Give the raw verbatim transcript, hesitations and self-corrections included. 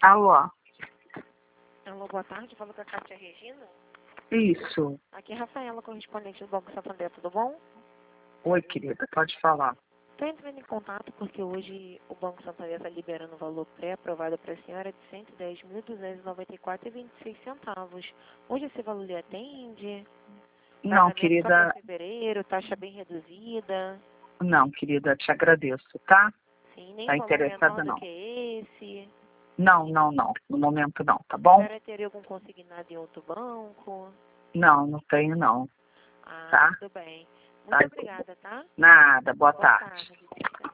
Alô? Alô, boa tarde. Fala com a Cátia Regina. Isso. Aqui é Rafaela, correspondente do Banco Santander, tudo bom? Oi, querida, pode falar. Estou entrando em contato porque hoje o Banco Santander está liberando o valor pré-aprovado para a senhora de cento e dez mil, duzentos e noventa e quatro reais e vinte e seis centavos. Hoje esse valor lhe atende? Não, Pagamento querida, só para fevereiro, taxa bem reduzida. não, querida, te agradeço, tá? Sim, nem Tá um valor menor interessada do não. que esse. Não, não, não, no momento não, tá A bom? senhora teria algum consignado em outro banco? Não, não tenho não, Ah, tá? tudo bem. Tá, Muito obrigada, tá? nada, boa Boa tarde. tarde.